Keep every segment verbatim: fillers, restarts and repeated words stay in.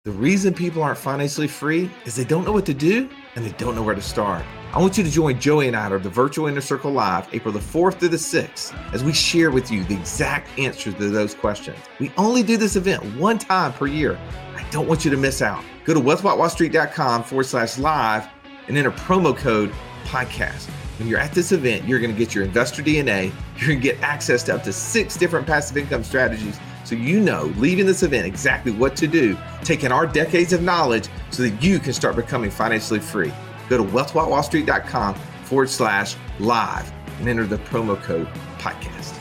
The reason people aren't financially free is they don't know what to do and they don't know where to start. I want you to join Joey and I at the Virtual Inner Circle Live, April the fourth through the sixth, as we share with you the exact answers to those questions. We only do this event one time per year. I don't want you to miss out. Go to wealthwithoutwallstreet.com forward slash live and enter promo code podcast. When you're at this event, you're going to get your investor D N A. You're going to get access to up to six different passive income strategies, so you know, leaving this event, exactly what to do, taking our decades of knowledge so that you can start becoming financially free. Go to wealthwithoutwallstreet.com forward slash live and enter the promo code podcast.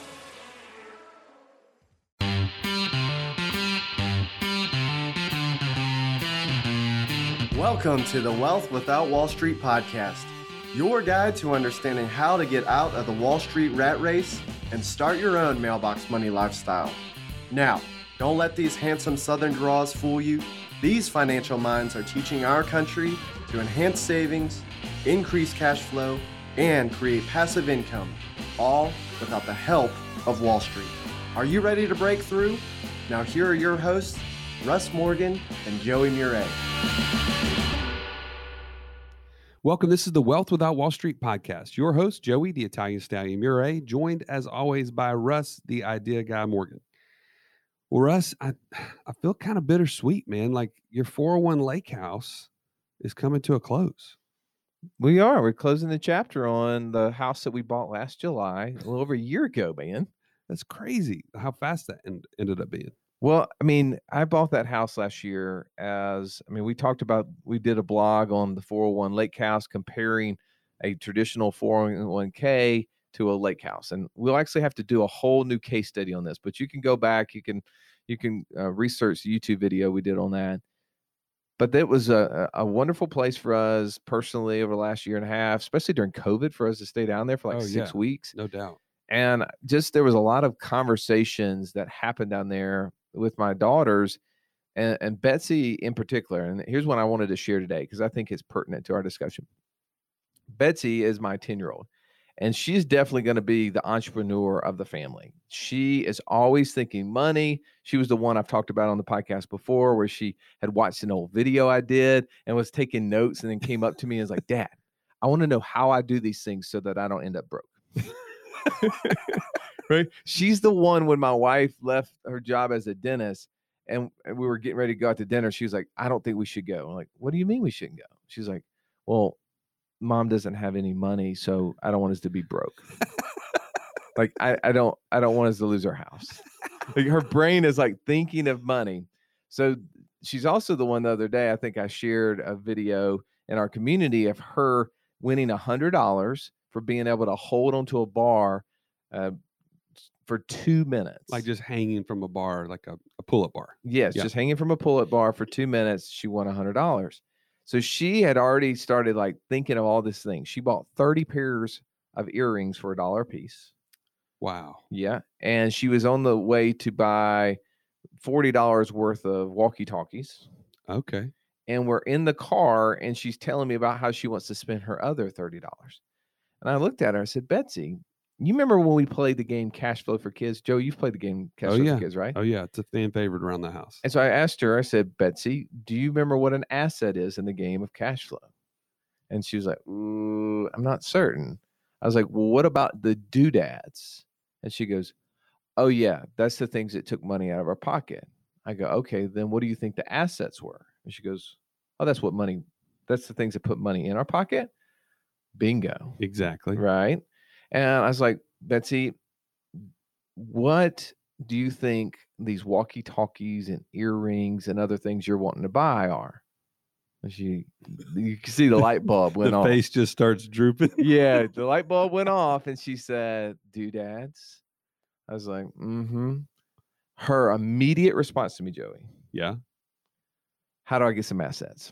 Welcome to the Wealth Without Wall Street podcast, your guide to understanding how to get out of the Wall Street rat race and start your own mailbox money lifestyle. Now, don't let these handsome Southern draws fool you. These financial minds are teaching our country to enhance savings, increase cash flow, and create passive income, all without the help of Wall Street. Are you ready to break through? Now here are your hosts, Russ Morgan and Joey Murray. Welcome. This is the Wealth Without Wall Street podcast. Your host, Joey, the Italian Stallion Murray, joined as always by Russ, the Idea Guy Morgan. Well, Russ, I, I feel kind of bittersweet, man. Like your four oh one Lake House is coming to a close. We are. We're closing the chapter on the house that we bought last July, a little over a year ago, man. That's crazy how fast that end, ended up being. Well, I mean, I bought that house last year as, I mean, we talked about, we did a blog on the four oh one Lake House comparing a traditional four oh one k to a lake house. And we'll actually have to do a whole new case study on this, but you can go back, you can, you can uh, research the YouTube video we did on that. But that was a, a wonderful place for us personally over the last year and a half, especially during COVID, for us to stay down there for like Oh, six yeah. weeks. No doubt. And just, there was a lot of conversations that happened down there with my daughters and, and Betsy in particular. And here's one I wanted to share today, because I think it's pertinent to our discussion. Betsy is my ten-year-old. And she's definitely going to be the entrepreneur of the family. She is always thinking money. She was the one I've talked about on the podcast before, where she had watched an old video I did and was taking notes, and then came up to me and was like, "Dad, I want to know how I do these things so that I don't end up broke." Right? She's the one, when my wife left her job as a dentist and we were getting ready to go out to dinner, she was like, "I don't think we should go." I'm like, "What do you mean we shouldn't go?" She's like, "Well, Mom doesn't have any money, so I don't want us to be broke." Like, I, I don't, I don't want us to lose our house. Like, her brain is like thinking of money. So she's also the one, the other day, I think I shared a video in our community of her winning a hundred dollars for being able to hold onto a bar uh, for two minutes. Like just hanging from a bar, like a, a pull-up bar. Yes, Yeah. just hanging from a pull-up bar for two minutes. She won a hundred dollars. So she had already started like thinking of all these things. She bought thirty pairs of earrings for a dollar a piece. Wow. Yeah. And she was on the way to buy forty dollars worth of walkie-talkies. Okay. And we're in the car and she's telling me about how she wants to spend her other thirty dollars. And I looked at her, I said, "Betsy, you remember when we played the game Cash Flow for Kids?" Joe, you've played the game Cash Oh, Flow yeah. for Kids, right? Oh, yeah. It's a fan favorite around the house. And so I asked her, I said, "Betsy, do you remember what an asset is in the game of cash flow?" And she was like, "Ooh, I'm not certain." I was like, "Well, what about the doodads?" And she goes, "Oh, yeah, that's the things that took money out of our pocket." I go, "Okay, then what do you think the assets were?" And she goes, "Oh, that's what money, that's the things that put money in our pocket." Bingo. Exactly. Right. And I was like, "Betsy, what do you think these walkie-talkies and earrings and other things you're wanting to buy are?" And she, you can see the light bulb went the off. face just starts drooping. Yeah, the light bulb went off, and she said, "Doodads." I was like, mm-hmm. Her immediate response to me, Joey, Yeah. "How do I get some assets?"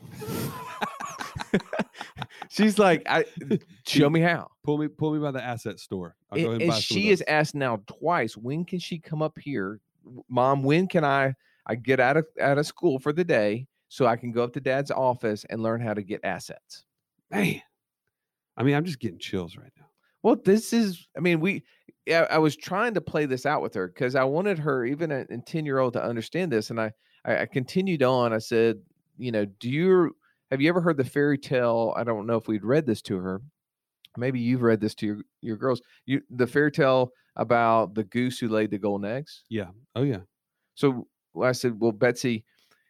She's like, "I show me how." Pull me, pull me by the asset store. I'll And, go ahead and and buy some of she is those. asked now twice, "When can she come up here, Mom? When can I I get out of out of school for the day so I can go up to Dad's office and learn how to get assets?" Man, I mean, I'm just getting chills right now. Well, this is, I mean, we, I, I was trying to play this out with her because I wanted her, even a ten year old, to understand this. And I, I, I continued on. I said, you know, do you have you ever heard the fairy tale? I don't know if we'd read this to her. Maybe you've read this to your, your girls. You the fairy tale about the goose who laid the golden eggs. Yeah. Oh yeah. So I said, well, Betsy,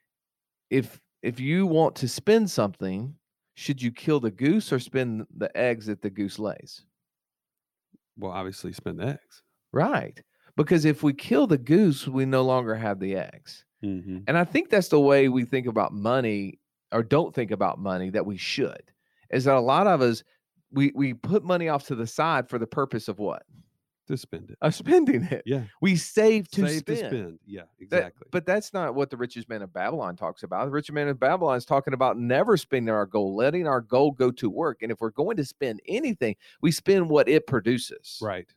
if if you want to spend something, should you kill the goose or spend the eggs that the goose lays? Well, obviously spend the eggs. Right. Because if we kill the goose, we no longer have the eggs. Mm-hmm. And I think that's the way we think about money, or don't think about money, that we should, is that a lot of us, we, we put money off to the side for the purpose of what? To spend it. Of spending it. Yeah. We save to Save spend. to spend. Yeah, That- exactly. but that's not what the richest man of Babylon talks about. The richest man of Babylon is talking about never spending our gold, letting our gold go to work. And if we're going to spend anything, we spend what it produces. Right.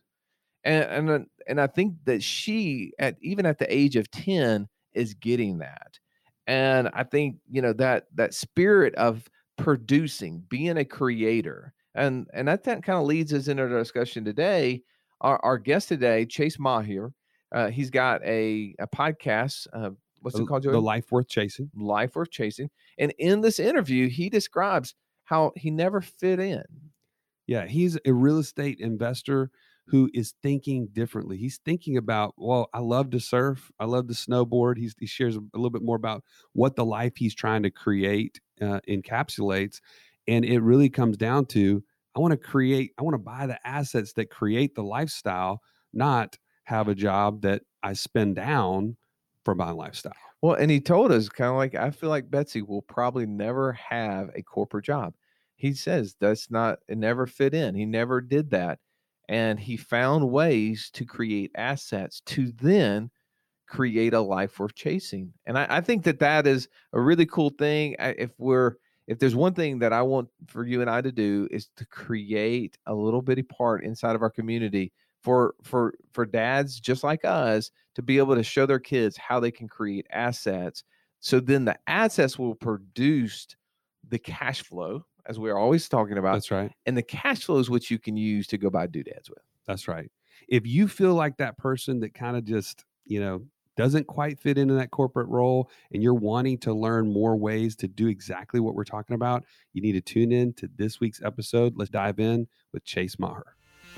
And and and I think that she, at even at the age of ten, is getting that. And I think, you know, that that spirit of producing, being a creator, and and that, that kind of leads us into our discussion today. Our, our guest today, Chase Maher, uh, he's got a a podcast. Uh, what's it called, Joey? The Life Worth Chasing. Life Worth Chasing. And in this interview, he describes how he never fit in. Yeah, he's a real estate investor who is thinking differently. He's thinking about, well, I love to surf. I love to snowboard. He's, he shares a little bit more about what the life he's trying to create uh, encapsulates. And it really comes down to, I want to create, I want to buy the assets that create the lifestyle, not have a job that I spend down for my lifestyle. Well, and he told us kind of like, I feel like Betsy will probably never have a corporate job. He says that's not, it never fit in. He never did that. And he found ways to create assets to then create a life worth chasing. And I, I think that that is a really cool thing. I, if we're, if there's one thing that I want for you and I to do, is to create a little bitty part inside of our community for, for, for dads just like us to be able to show their kids how they can create assets. So then the assets will produce the cash flow, as we're always talking about. That's right. And the cash flow is what you can use to go buy doodads with. That's right. If you feel like that person that kind of just, you know, doesn't quite fit into that corporate role, and you're wanting to learn more ways to do exactly what we're talking about, you need to tune in to this week's episode. Let's dive in with Chase Maher.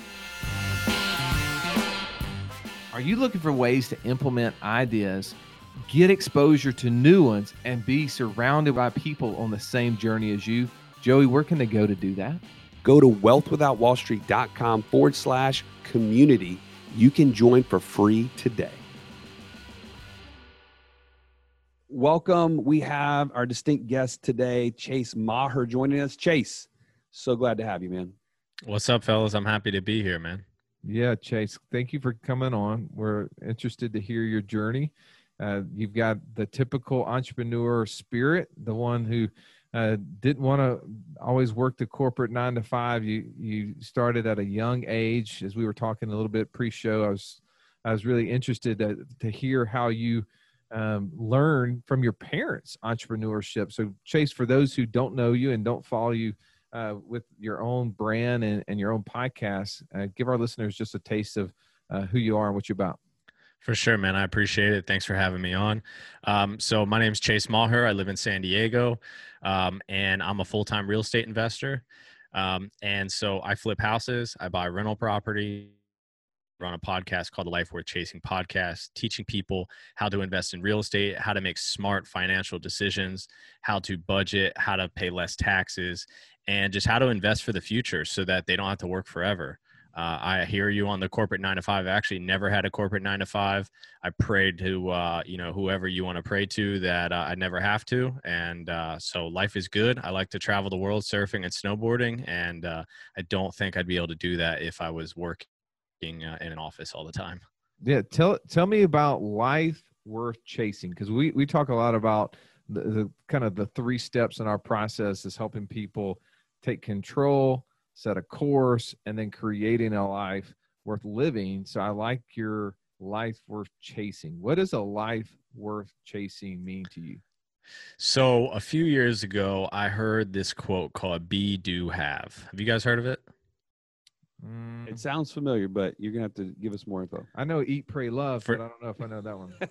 Are you looking for ways to implement ideas, get exposure to new ones, and be surrounded by people on the same journey as you? Joey, where can they go to do that? Go to wealthwithoutwallstreet.com forward slash community. You can join for free today. Welcome. We have our distinct guest today, Chase Maher, joining us. Chase, so glad to have you, man. What's up, fellas? I'm happy to be here, man. Yeah, Chase, thank you for coming on. We're interested to hear your journey. Uh, you've got the typical entrepreneur spirit, the one who uh, didn't want to always work the corporate nine to five. You you started at a young age. As we were talking a little bit pre-show, I was I was really interested to, to hear how you um, learn from your parents' entrepreneurship. So, Chase, for those who don't know you and don't follow you uh, with your own brand and, and your own podcast, uh, give our listeners just a taste of uh, who you are and what you're about. For sure, man. I appreciate it. Thanks for having me on. Um, so my name is Chase Maher. I live in San Diego, um, and I'm a full-time real estate investor. Um, and so I flip houses. I buy rental property. Run a podcast called the Life Worth Chasing podcast, teaching people how to invest in real estate, how to make smart financial decisions, how to budget, how to pay less taxes, and just how to invest for the future so that they don't have to work forever. Uh, I hear you on the corporate nine to five. I actually never had a corporate nine to five. I prayed to, uh, you know, whoever you want to pray to that uh, I never have to. And uh, so life is good. I like to travel the world surfing and snowboarding. And uh, I don't think I'd be able to do that if I was working uh, in an office all the time. Yeah. Tell, tell me about Life Worth Chasing. Cause we, we talk a lot about the, the kind of the three steps in our process is helping people take control, set a course, and then creating a life worth living. So I like your Life Worth Chasing. What does a life worth chasing mean to you? So a few years ago, I heard this quote called be, do, have. Have you guys heard of it? Mm, It sounds familiar, but you're gonna have to give us more info. I know Eat, Pray, Love, For- but I don't know if I know that one.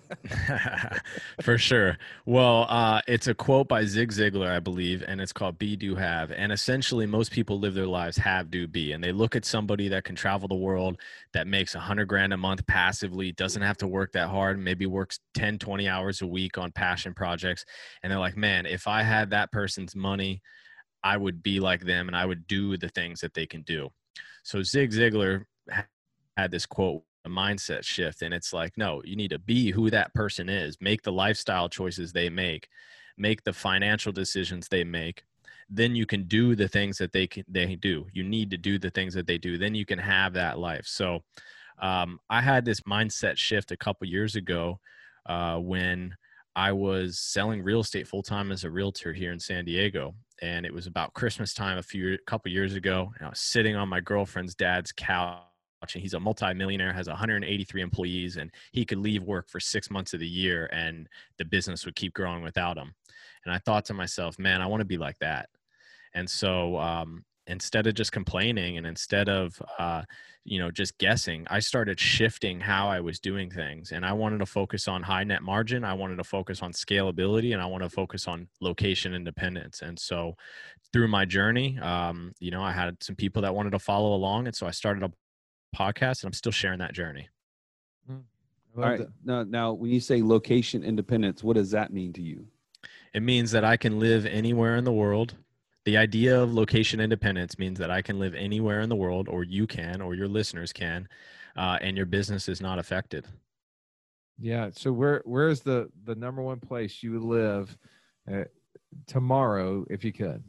For sure. Well, uh, it's a quote by Zig Ziglar, I believe, and it's called Be, Do, Have. And essentially, most people live their lives have, do, be. And they look at somebody that can travel the world, that makes a hundred grand a month passively, doesn't have to work that hard, maybe works ten, twenty hours a week on passion projects. And they're like, man, if I had that person's money, I would be like them and I would do the things that they can do. So Zig Ziglar had this quote, a mindset shift, and it's like, no, you need to be who that person is, make the lifestyle choices they make, make the financial decisions they make. Then you can do the things that they can, they do. You need to do the things that they do. Then you can have that life. So um, I had this mindset shift a couple years ago uh, when I was selling real estate full time as a realtor here in San Diego. And it was about Christmas time a few, a couple years ago. And I was sitting on my girlfriend's dad's couch, and he's a multimillionaire, has one hundred eighty-three employees, and he could leave work for six months of the year and the business would keep growing without him. And I thought to myself, man, I want to be like that. And so um, instead of just complaining and instead of, uh, you know, just guessing, I started shifting how I was doing things. And I wanted to focus on high net margin. I wanted to focus on scalability, and I want to focus on location independence. And so through my journey, um, you know, I had some people that wanted to follow along. And so I started a podcast, and I'm still sharing that journey. I All love right. that. Now, now, when you say location independence, what does that mean to you? It means that I can live anywhere in the world. The idea of location independence means that I can live anywhere in the world, or you can, or your listeners can, uh, and your business is not affected. Yeah. So where where is the the number one place you would live uh, tomorrow if you could?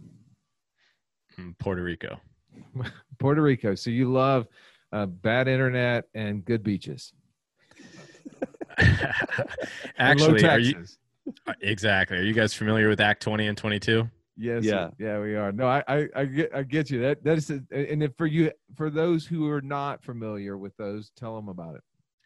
Mm, Puerto Rico. Puerto Rico. So you love uh, bad internet and good beaches. And low Actually, are you taxes. exactly? Are you guys familiar with Act twenty and twenty-two? Yes. Yeah. Yeah, we are. No, I, I, I get, I get you. That, that is, and then for you, for those who are not familiar with those, tell them about it.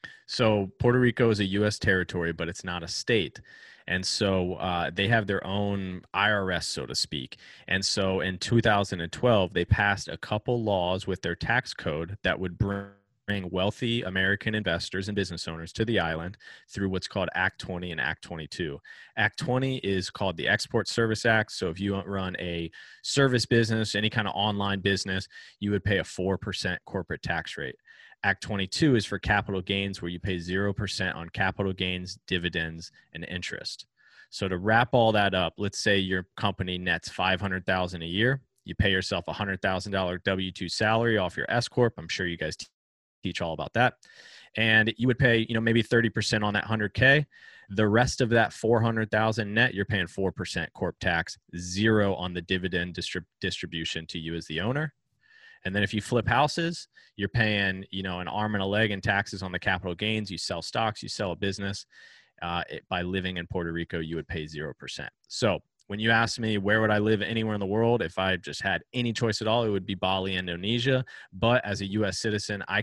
So Puerto Rico is a U S territory, but it's not a state. And so uh, they have their own I R S, so to speak. And so in two thousand twelve, they passed a couple laws with their tax code that would bring wealthy American investors and business owners to the island through what's called Act twenty and Act twenty-two. Act twenty is called the Export Service Act. So if you run a service business, any kind of online business, you would pay a four percent corporate tax rate. Act twenty-two is for capital gains, where you pay zero percent on capital gains, dividends, and interest. So to wrap all that up, let's say your company nets five hundred thousand dollars a year. You pay yourself a one hundred thousand dollars W two salary off your S corp. I'm sure you guys t- teach all about that. And you would pay, you know, maybe thirty percent on that one hundred K. The rest of that four hundred thousand net, you're paying four percent corp tax, zero on the dividend distrib- distribution to you as the owner. And then if you flip houses, you're paying, you know, an arm and a leg in taxes on the capital gains. You sell stocks, you sell a business. Uh, it, by living in Puerto Rico, you would pay zero percent. So when you ask me where would I live anywhere in the world, if I just had any choice at all, it would be Bali, Indonesia. But as a U S citizen, I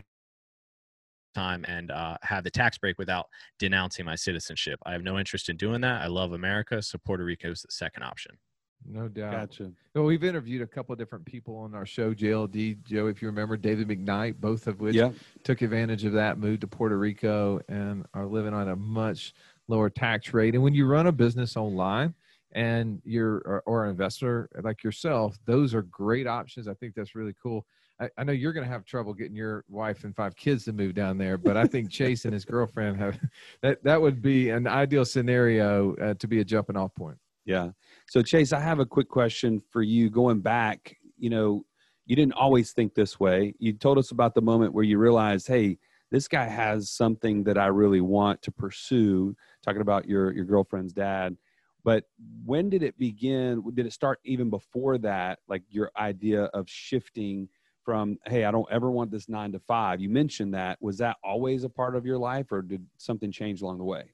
time and uh, have the tax break without denouncing my citizenship. I have no interest in doing that. I love America, so Puerto Rico is the second option. No doubt. Gotcha. Well, we've interviewed a couple of different people on our show, J L D, Joe, if you remember, David McKnight, both of which Yeah. took advantage of that, moved to Puerto Rico, and are living on a much lower tax rate. And when you run a business online and you're or, or an investor like yourself, those are great options. I think that's really cool. I, I know you're going to have trouble getting your wife and five kids to move down there, but I think Chase and his girlfriend have that. That would be an ideal scenario uh, to be a jumping off point. Yeah. So Chase, I have a quick question for you. Going back, you know, you didn't always think this way. You told us about the moment where you realized, hey, this guy has something that I really want to pursue, talking about your, your girlfriend's dad. But when did it begin? Did it start even before that, like your idea of shifting from, hey, I don't ever want this nine to five? You mentioned that. Was that always a part of your life, or did something change along the way?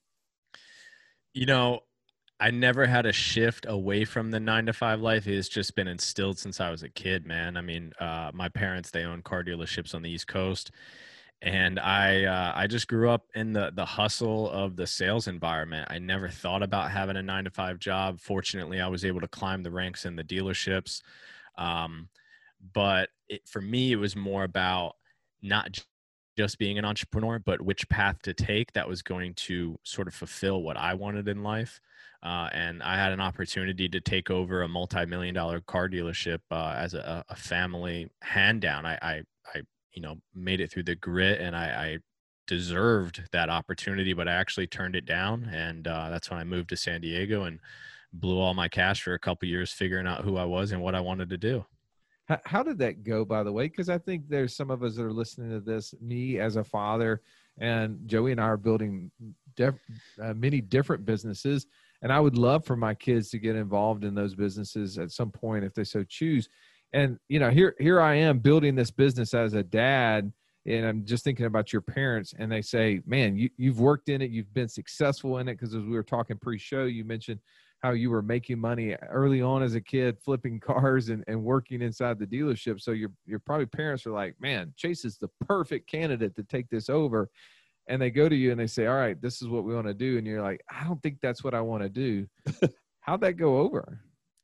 You know, I never had a shift away from the nine to five life. It's just been instilled since I was a kid, man. I mean, uh, my parents, they own car dealerships on the East Coast. And I, uh, I just grew up in the, the hustle of the sales environment. I never thought about having a nine to five job. Fortunately, I was able to climb the ranks in the dealerships. Um, but it, for me, it was more about not j- just being an entrepreneur, but which path to take that was going to sort of fulfill what I wanted in life. Uh, and I had an opportunity to take over a multi-million dollar car dealership uh, as a, a family hand down. I, I, I, you know, made it through the grit, and I, I deserved that opportunity, but I actually turned it down. And uh, that's when I moved to San Diego and blew all my cash for a couple of years figuring out who I was and what I wanted to do. How, how did that go, by the way? Because I think there's some of us that are listening to this, me as a father, and Joey and I are building def, uh, many different businesses. And I would love for my kids to get involved in those businesses at some point if they so choose. And, you know, here, here I am building this business as a dad, and I'm just thinking about your parents, and they say, man, you, you've worked in it. You've been successful in it. Because as we were talking pre-show, you mentioned how you were making money early on as a kid, flipping cars and, and working inside the dealership. So your, your probably parents are like, man, Chase is the perfect candidate to take this over. And they go to you and they say, all right, this is what we want to do. And you're like, I don't think that's what I want to do. How'd that go over?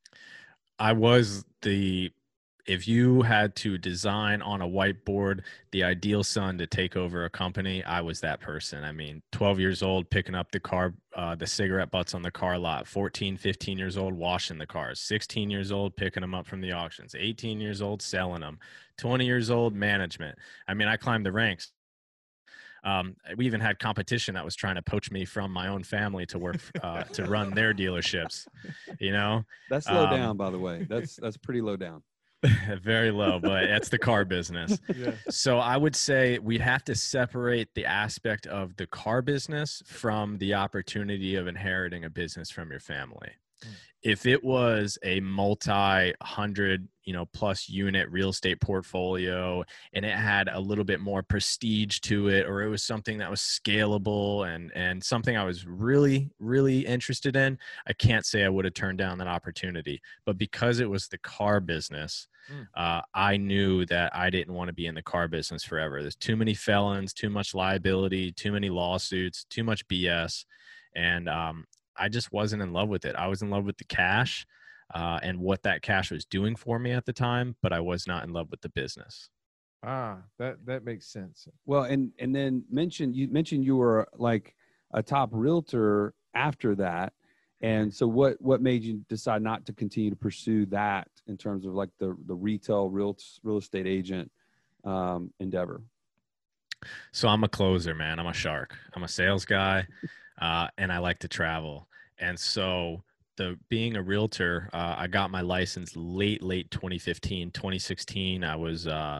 I was the, if you had to design on a whiteboard the ideal son to take over a company, I was that person. I mean, twelve years old, picking up the car, uh, the cigarette butts on the car lot, fourteen, fifteen years old, washing the cars, sixteen years old, picking them up from the auctions, eighteen years old, selling them, twenty years old, management. I mean, I climbed the ranks. Um, we even had competition that was trying to poach me from my own family to work, uh, to run their dealerships, you know? That's low Um, down, by the way. That's, that's pretty low down. Very low, but that's the car business. Yeah. So I would say we'd have to separate the aspect of the car business from the opportunity of inheriting a business from your family. Mm. If it was a multi-hundred, you know, plus unit real estate portfolio, and it had a little bit more prestige to it, or it was something that was scalable and and something I was really, really interested in, I can't say I would have turned down that opportunity. But because it was the car business, Mm. uh, I knew that I didn't want to be in the car business forever. There's too many felons, too much liability, too many lawsuits, too much B S. And um, I just wasn't in love with it. I was in love with the cash uh, and what that cash was doing for me at the time, but I was not in love with the business. Ah, that, that makes sense. Well, and, and then mention, you mentioned you were like a top realtor after that. And so what, what made you decide not to continue to pursue that in terms of like the, the retail real, real estate agent um, endeavor? So I'm a closer, man. I'm a shark. I'm a sales guy, uh, and I like to travel. And so the being a realtor, uh, I got my license late, late twenty fifteen, twenty sixteen. I was uh,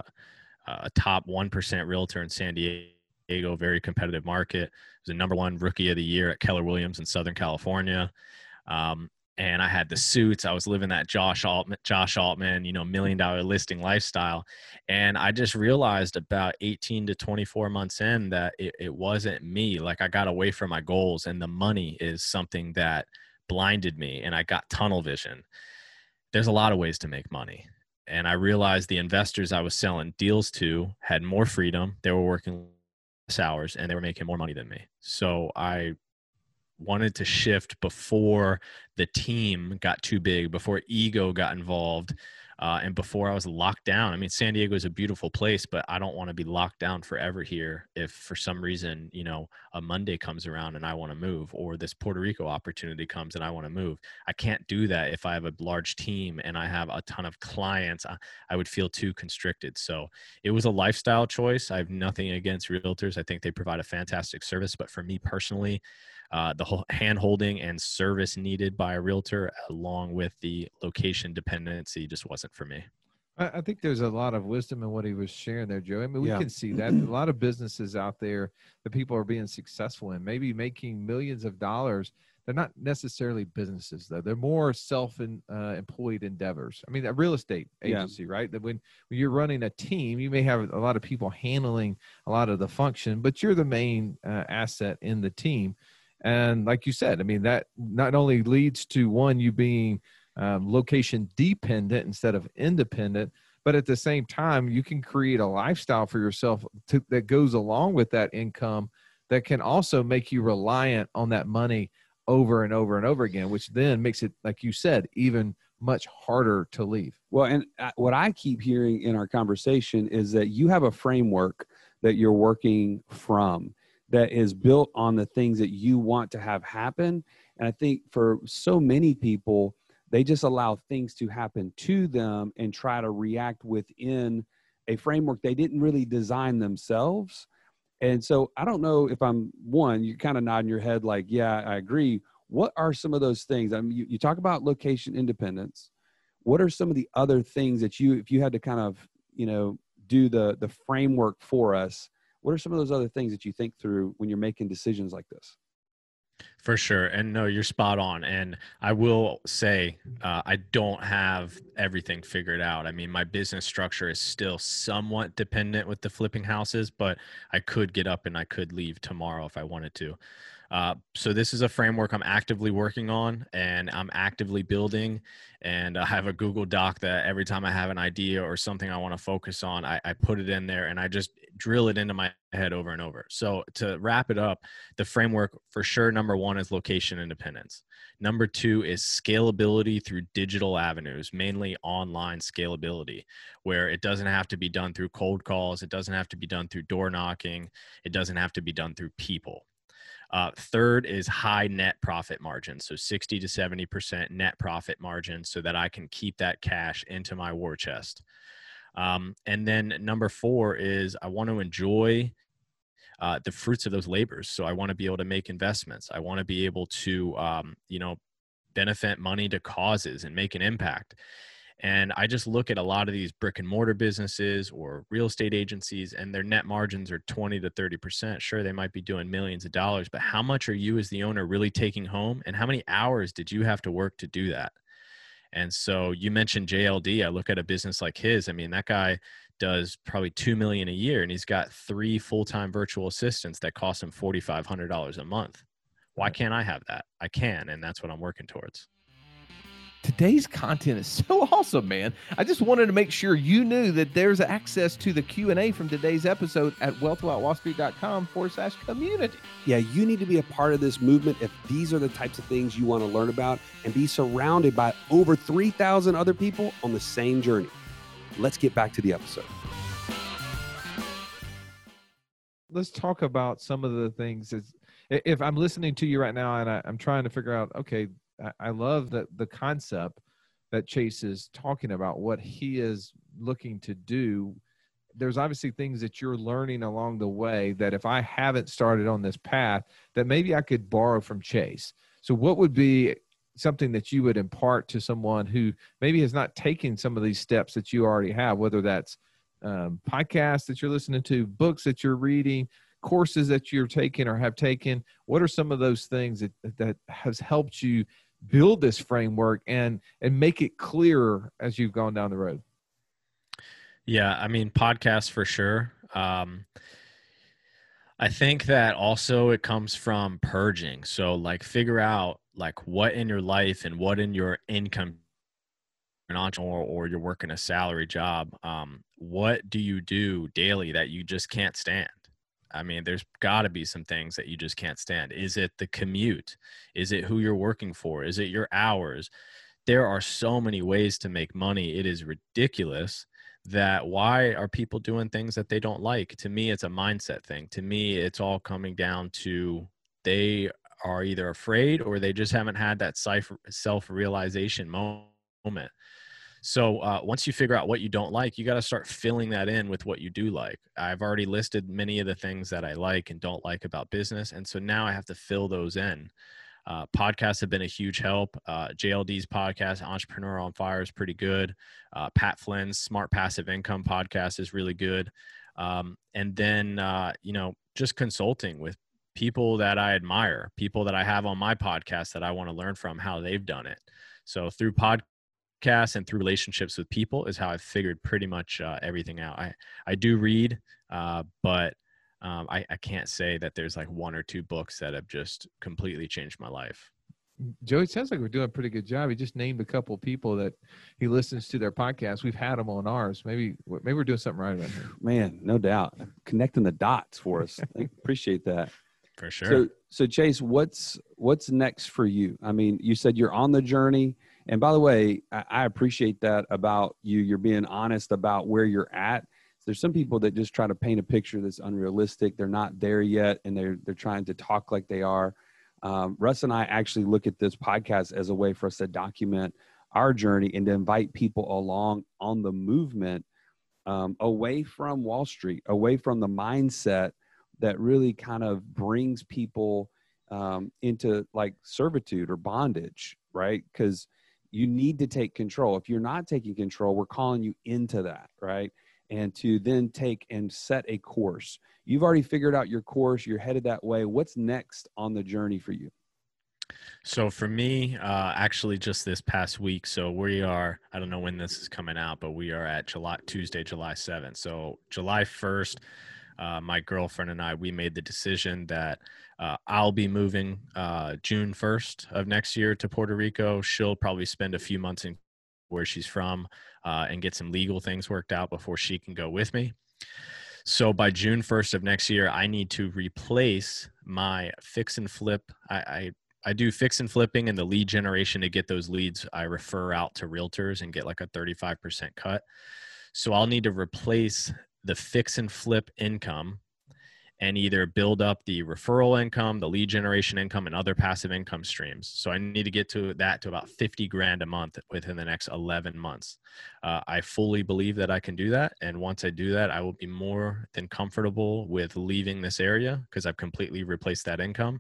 a top one percent realtor in San Diego, very competitive market. I was the number one rookie of the year at Keller Williams in Southern California. Um, and I had the suits. I was living that Josh Altman, Josh Altman, you know, million dollar listing lifestyle. And I just realized about eighteen to twenty-four months in that it, it wasn't me. Like I got away from my goals, and the money is something that blinded me, and I got tunnel vision. There's a lot of ways to make money. And I realized the investors I was selling deals to had more freedom. They were working less hours, and they were making more money than me. So I wanted to shift before the team got too big, before ego got involved, uh, and before I was locked down. I mean, San Diego is a beautiful place, but I don't want to be locked down forever here. If for some reason, you know, a Monday comes around and I want to move, or this Puerto Rico opportunity comes and I want to move, I can't do that if I have a large team and I have a ton of clients. I, I would feel too constricted. So it was a lifestyle choice. I have nothing against realtors. I think they provide a fantastic service, but for me personally, Uh, the whole hand holding and service needed by a realtor, along with the location dependency, just wasn't for me. I, I think there's a lot of wisdom in what he was sharing there, Joe. I mean, we Yeah. can see that a lot of businesses out there that people are being successful in, maybe making millions of dollars. They're not necessarily businesses, though. They're more self-employed uh, endeavors. I mean, a real estate agency, yeah. right? That when, when you're running a team, you may have a lot of people handling a lot of the function, but you're the main uh, asset in the team. And like you said, I mean, that not only leads to one, you being um, location dependent instead of independent, but at the same time, you can create a lifestyle for yourself to, that goes along with that income that can also make you reliant on that money over and over and over again, which then makes it, like you said, even much harder to leave. Well, and uh, what I keep hearing in our conversation is that you have a framework that you're working from that is built on the things that you want to have happen. And I think for so many people, they just allow things to happen to them and try to react within a framework they didn't really design themselves. And so I don't know if I'm one, you're kind of nodding your head like, yeah, I agree. What are some of those things? I mean, you, you talk about location independence. What are some of the other things that you, if you had to kind of, you know, do the the framework for us, what are some of those other things that you think through when you're making decisions like this? For sure. And no, you're spot on. And I will say, uh, I don't have everything figured out. I mean, my business structure is still somewhat dependent with the flipping houses, but I could get up and I could leave tomorrow if I wanted to. Uh, so this is a framework I'm actively working on and I'm actively building. And I have a Google Doc that every time I have an idea or something I want to focus on, I, I put it in there and I just drill it into my head over and over. So to wrap it up, the framework for sure, number one is location independence. Number two is scalability through digital avenues, mainly online scalability, where it doesn't have to be done through cold calls. It doesn't have to be done through door knocking. It doesn't have to be done through people. Uh, third is high net profit margin. So sixty to seventy percent net profit margin so that I can keep that cash into my war chest. Um, and then number four is I want to enjoy uh, the fruits of those labors. So I want to be able to make investments. I want to be able to, um, you know, benefit money to causes and make an impact. And I just look at a lot of these brick and mortar businesses or real estate agencies and their net margins are twenty to thirty percent. Sure, they might be doing millions of dollars, but how much are you as the owner really taking home? And how many hours did you have to work to do that? And so you mentioned J L D. I look at a business like his. I mean, that guy does probably two million dollars a year and he's got three full-time virtual assistants that cost him four thousand five hundred dollars a month. Why can't I have that? I can, and that's what I'm working towards. Today's content is so awesome, man. I just wanted to make sure you knew that there's access to the Q and A from today's episode at wealth without wall street dot com forward slash community. Yeah, you need to be a part of this movement if these are the types of things you want to learn about and be surrounded by over three thousand other people on the same journey. Let's get back to the episode. Let's talk about some of the things. That, if I'm listening to you right now and I, I'm trying to figure out, okay, I love the, the concept that Chase is talking about, what he is looking to do. There's obviously things that you're learning along the way that if I haven't started on this path, that maybe I could borrow from Chase. So what would be something that you would impart to someone who maybe has not taken some of these steps that you already have, whether that's um, podcasts that you're listening to, books that you're reading, courses that you're taking or have taken? What are some of those things that, that has helped you build this framework and and make it clearer as you've gone down the road? Yeah, I mean, podcasts for sure. Um, I think that also it comes from purging. So like figure out like what in your life and what in your income, an entrepreneur or you're working a salary job, um, what do you do daily that you just can't stand? I mean, there's got to be some things that you just can't stand. Is it the commute? Is it who you're working for? Is it your hours? There are so many ways to make money. It is ridiculous that why are people doing things that they don't like? To me, it's a mindset thing. To me, it's all coming down to they are either afraid or they just haven't had that self-realization moment. So uh, once you figure out what you don't like, you got to start filling that in with what you do like. I've already listed many of the things that I like and don't like about business. And so now I have to fill those in. Uh, podcasts have been a huge help. Uh, J L D's podcast, Entrepreneur on Fire, is pretty good. Uh, Pat Flynn's Smart Passive Income podcast is really good. Um, and then, uh, you know, just consulting with people that I admire, people that I have on my podcast that I want to learn from how they've done it. So through podcasts, and through relationships with people is how I've figured pretty much uh, everything out. I, I do read, uh, but um, I, I can't say that there's like one or two books that have just completely changed my life. Joey, it sounds like we're doing a pretty good job. He just named a couple of people that he listens to their podcasts. We've had them on ours. Maybe maybe we're doing something right around here. Man, no doubt. Connecting the dots for us. I appreciate that. For sure. So, so Chase, what's what's next for you? I mean, you said you're on the journey. And by the way, I, I appreciate that about you. You're being honest about where you're at. There's some people that just try to paint a picture that's unrealistic. They're not there yet, and they're they're trying to talk like they are. Um, Russ and I actually look at this podcast as a way for us to document our journey and to invite people along on the movement um, away from Wall Street, away from the mindset that really kind of brings people um, into like servitude or bondage, right? Because you need to take control. If you're not taking control, we're calling you into that, right? And to then take and set a course. You've already figured out your course. You're headed that way. What's next on the journey for you? So for me, uh, actually just this past week, so we are, I don't know when this is coming out, but we are at July, Tuesday, July seventh. So July first, uh, my girlfriend and I, we made the decision that uh, I'll be moving uh, June first of next year to Puerto Rico. She'll probably spend a few months in where she's from uh, and get some legal things worked out before she can go with me. So by June first of next year, I need to replace my fix and flip. I, I, I do fix and flipping and the lead generation to get those leads. I refer out to realtors and get like a thirty-five percent cut. So I'll need to replace the fix and flip income and either build up the referral income, the lead generation income, and other passive income streams. So I need to get to that to about fifty grand a month within the next eleven months. Uh, I fully believe that I can do that. And once I do that, I will be more than comfortable with leaving this area because I've completely replaced that income.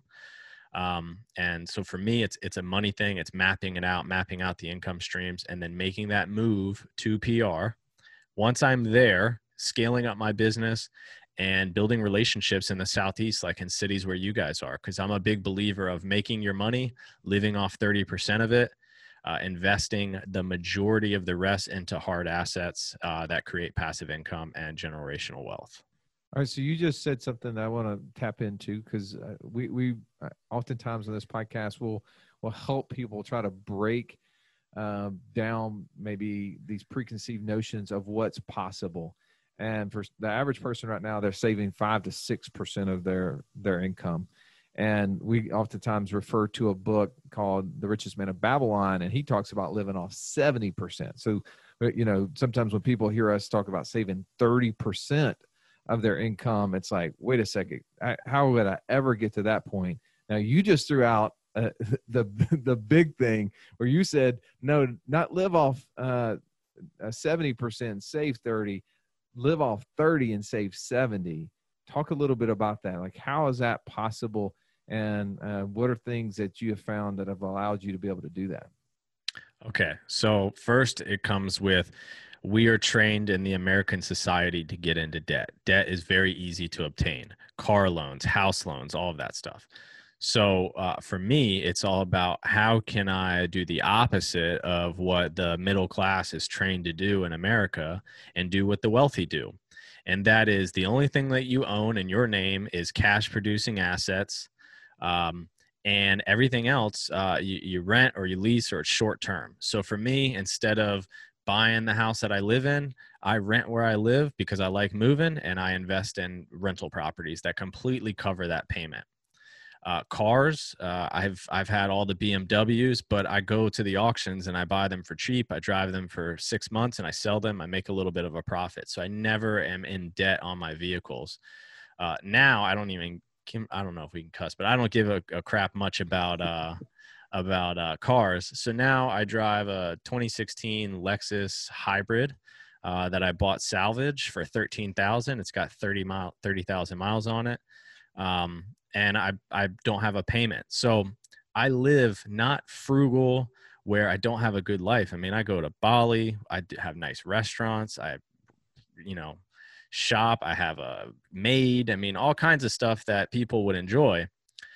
Um, and so for me, it's, it's a money thing. It's mapping it out, mapping out the income streams, and then making that move to P R. Once I'm there, scaling up my business and building relationships in the Southeast, like in cities where you guys are, because I'm a big believer of making your money, living off thirty percent of it, uh, investing the majority of the rest into hard assets uh, that create passive income and generational wealth. All right, so you just said something that I want to tap into because uh, we we uh, oftentimes on this podcast will will help people try to break um, down maybe these preconceived notions of what's possible. And for the average person right now, they're saving five to six percent of their their income. And we oftentimes refer to a book called The Richest Man of Babylon, and he talks about living off seventy percent. So, you know, sometimes when people hear us talk about saving thirty percent of their income, it's like, wait a second, I, how would I ever get to that point? Now, you just threw out uh, the the big thing where you said, no, not live off uh, seventy percent, save thirty. Live off thirty and save seventy. Talk a little bit about that. Like, how is that possible? And uh, what are things that you have found that have allowed you to be able to do that? Okay. So first it comes with, we are trained in the American society to get into debt. Debt is very easy to obtain. Car loans, house loans, all of that stuff. So uh, for me, it's all about how can I do the opposite of what the middle class is trained to do in America and do what the wealthy do. And that is the only thing that you own in your name is cash producing assets. Um, and everything else uh, you, you rent or you lease or it's short term. So for me, instead of buying the house that I live in, I rent where I live because I like moving, and I invest in rental properties that completely cover that payment. Uh, cars, uh, I've I've had all the B M Ws, but I go to the auctions and I buy them for cheap. I drive them for six months and I sell them. I make a little bit of a profit. So I never am in debt on my vehicles. Uh, now I don't even, I don't know if we can cuss, but I don't give a, a crap much about uh, about uh, cars. So now I drive a twenty sixteen Lexus hybrid uh, that I bought salvage for thirteen thousand. It's got thirty mile, thirty thousand miles on it. Um, and I, I don't have a payment. So I live not frugal where I don't have a good life. I mean, I go to Bali, I have nice restaurants, I, you know, shop, I have a maid, I mean, all kinds of stuff that people would enjoy,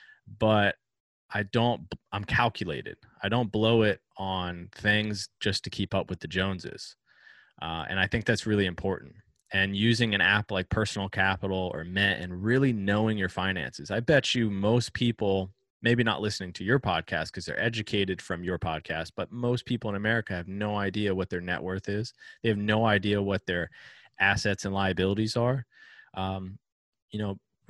but I don't, I'm calculated. I don't blow it on things just to keep up with the Joneses. Uh, and I think that's really important. And using an app like Personal Capital or Mint and really knowing your finances. I bet you most people, maybe not listening to your podcast because they're educated from your podcast, but most people in America have no idea what their net worth is. They have no idea what their assets and liabilities are. Um, you know,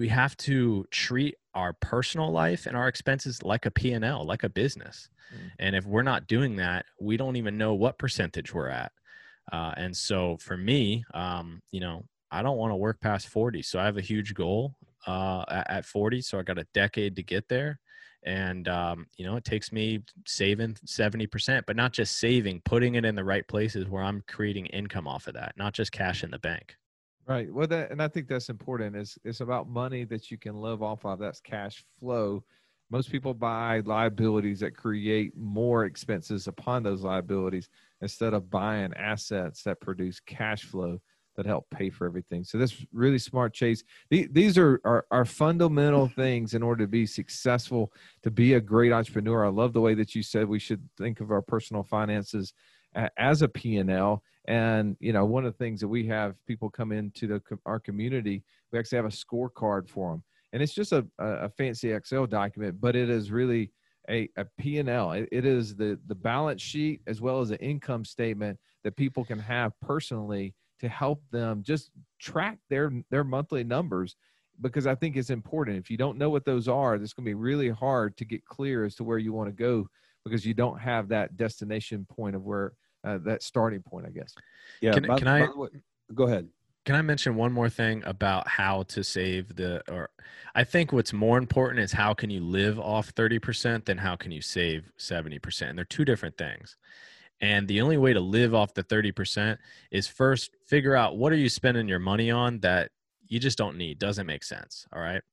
we have to treat our personal life and our expenses like a P and L, like a business. Mm. And if we're not doing that, we don't even know what percentage we're at. Uh, and so for me, um, you know, I don't want to work past forty. So I have a huge goal uh, at, at forty. So I got a decade to get there. And, um, you know, it takes me saving seventy percent, but not just saving, putting it in the right places where I'm creating income off of that, not just cash in the bank. Right. Well, that, and I think that's important. Is it's about money that you can live off of. That's cash flow. Most people buy liabilities that create more expenses upon those liabilities instead of buying assets that produce cash flow that help pay for everything. So that's really smart, Chase. These are, are, are fundamental things in order to be successful, to be a great entrepreneur. I love the way that you said we should think of our personal finances as a P and L. And, you know, one of the things that we have people come into the, our community, we actually have a scorecard for them. And it's just a, a fancy Excel document, but it is really a, a P and L. It, it is the, the balance sheet as well as an income statement that people can have personally to help them just track their, their monthly numbers, because I think it's important. If you don't know what those are, it's going to be really hard to get clear as to where you want to go, because you don't have that destination point of where uh, that starting point, I guess. Yeah. Can, by, can I, by way, go ahead. Can I mention one more thing about how to save the, or I think what's more important is how can you live off thirty percent than how can you save seventy percent. And they're two different things. And the only way to live off the thirty percent is first figure out what are you spending your money on that you just don't need, doesn't make sense. All right.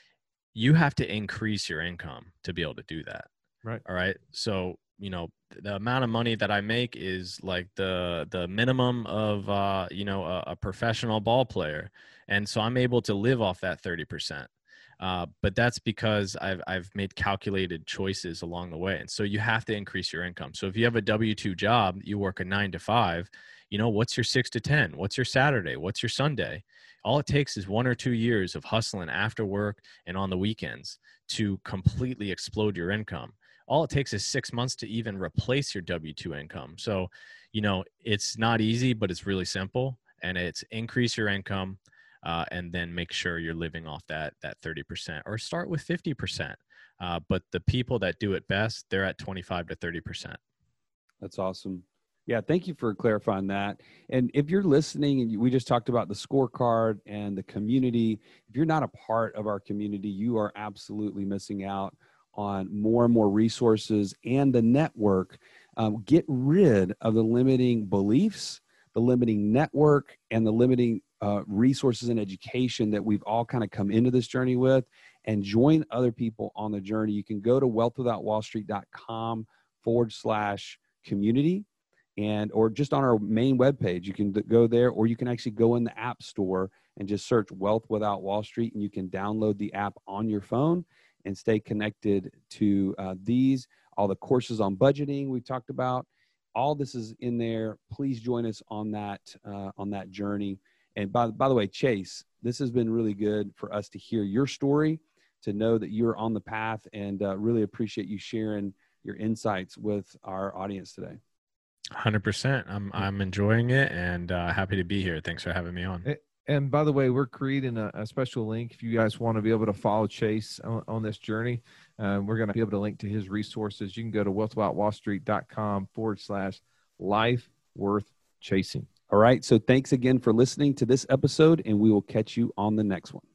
You have to increase your income to be able to do that. Right. All right. So, you know, the amount of money that I make is like the, the minimum of, uh, you know, a, a professional ball player. And so I'm able to live off that thirty percent. Uh, but that's because I've, I've made calculated choices along the way. And so you have to increase your income. So if you have a W two job, you work a nine to five, you know, what's your six to ten? What's your Saturday? What's your Sunday? All it takes is one or two years of hustling after work and on the weekends to completely explode your income. All it takes is six months to even replace your W two income. So, you know, it's not easy, but it's really simple, and it's increase your income. Uh, and then make sure you're living off that that thirty percent, or start with fifty percent. Uh, but the people that do it best, they're at twenty-five to thirty percent. That's awesome. Yeah, thank you for clarifying that. And if you're listening, and we just talked about the scorecard and the community, if you're not a part of our community, you are absolutely missing out on more and more resources and the network. Um, get rid of the limiting beliefs, the limiting network, and the limiting Uh, resources and education that we've all kind of come into this journey with, and join other people on the journey. You can go to wealthwithoutwallstreet.com forward slash community, and, or just on our main webpage, you can go there, or you can actually go in the app store and just search Wealth Without Wall Street, and you can download the app on your phone and stay connected to uh, these, all the courses on budgeting we've talked about. All this is in there. Please join us on that, uh, on that journey. And by, by the way, Chase, this has been really good for us to hear your story, to know that you're on the path, and uh, really appreciate you sharing your insights with our audience today. one hundred percent. I'm, I'm enjoying it, and uh, happy to be here. Thanks for having me on. And by the way, we're creating a, a special link if you guys want to be able to follow Chase on, on this journey. Uh, we're going to be able to link to his resources. You can go to wealthwithoutwallstreet.com forward slash life worth chasing. All right. So thanks again for listening to this episode, and we will catch you on the next one.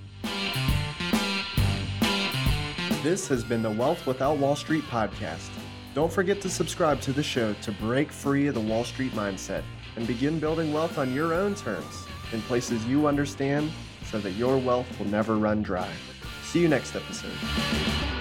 This has been the Wealth Without Wall Street podcast. Don't forget to subscribe to the show to break free of the Wall Street mindset and begin building wealth on your own terms in places you understand, so that your wealth will never run dry. See you next episode.